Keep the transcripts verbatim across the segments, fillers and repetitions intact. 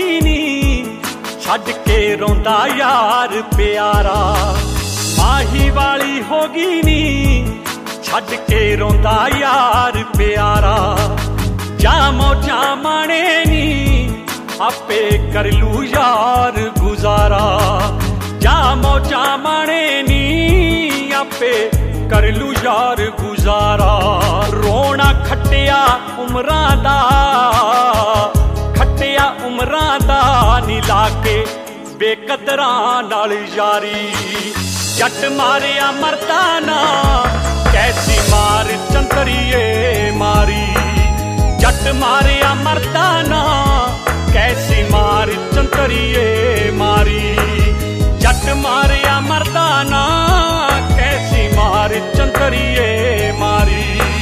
होगी नी छड़ के रोंदा यार प्यारा। माही वाली होगी नी छड़ के रोंदा यार प्यारा। जा मौजा माने नी आपे कर लू यार गुजारा। जा मौजा माने नी आपे कर लू यार गुजारा। रोना खट्टिया उमरां दा खट्टिया उमरां दा नीला के बेकदरां नाल यारी। जट मारिया मरदा ना कैसी मार चंतरिए मारी। जट मारिया मरदा ना कैसी मार चंतरिए मारी। जट मारिया मरदा ना कैसी मार चंतरिए मारी।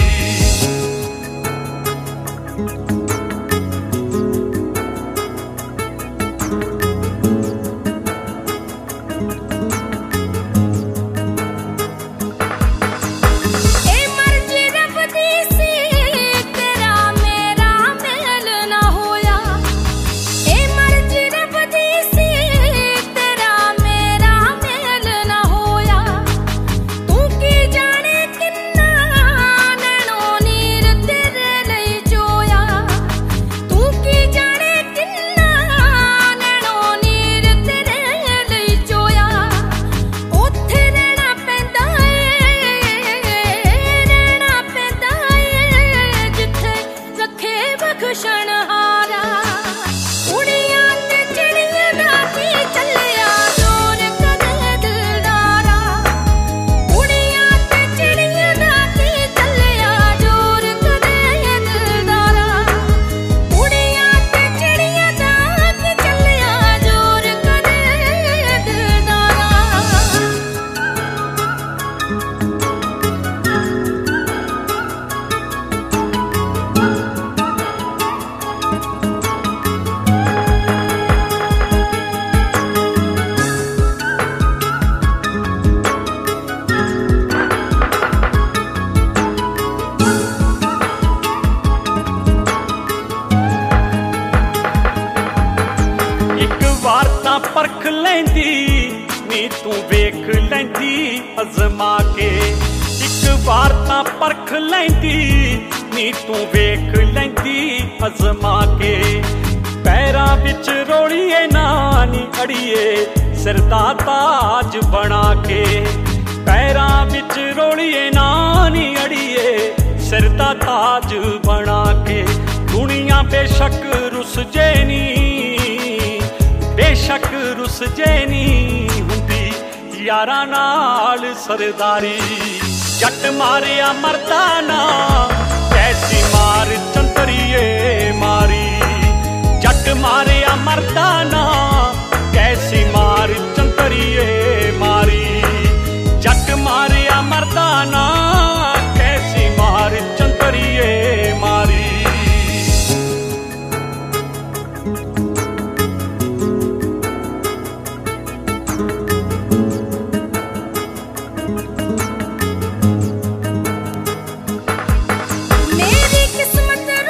परख लैंदी नी तू वेख लैंदी अजमा के। एक बार तां परख लैंदी नी तू वेख लैंदी अजमा के। पैरां विच रोड़िए नानी अड़िए सिर दा ताज बना के। पैरां विच रोड़िए नानी अड़िए सिर दा ताज बना के। दुनिया बेशक रुस जे नी बेशक रुस जे नी हुंदी यारां नाल सरदारी। जट मारिया मरदा ना कैसी मार चंतरिए मारी। जट मारिया मरदा ना कैसी मार चंतरिए मारी। जट मारिया मरदा ना कैसी मार चंतरिए मारी। मेरी किस्मत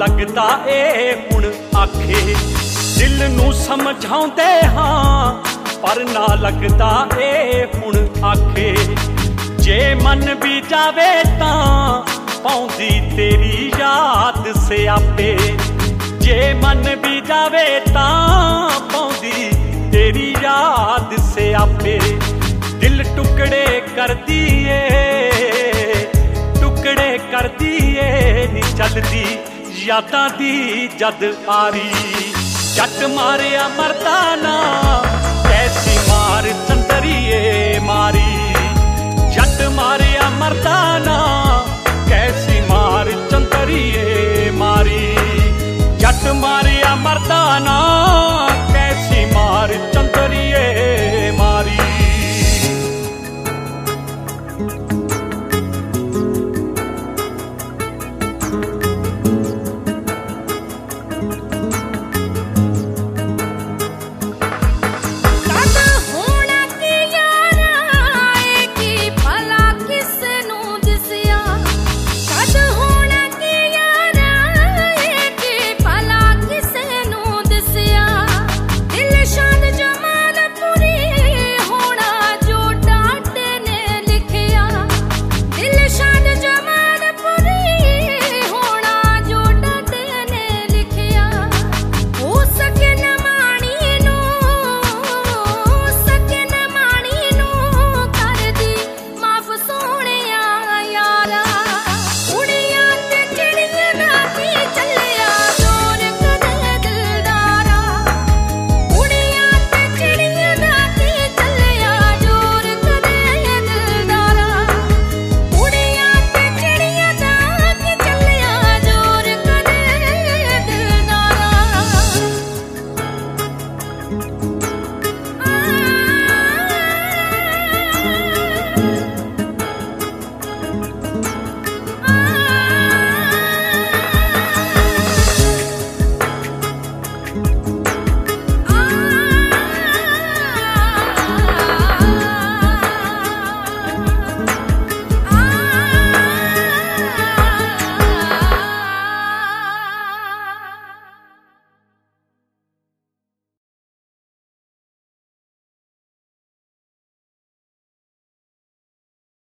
लगदा ए हुण आखे। दिल नू समझाउंदे हां पर ना लगदा ए हुण आखे। जे मन भी जावे तां पौंदी तेरी याद स्यापे। जे मन भी जावे तां पौंदी तेरी याद स्यापे। दिल टुकड़े कर दिए टुकड़े कर दिए नी चलदी यादां दी जद आरी। जट मारिया मरदा ना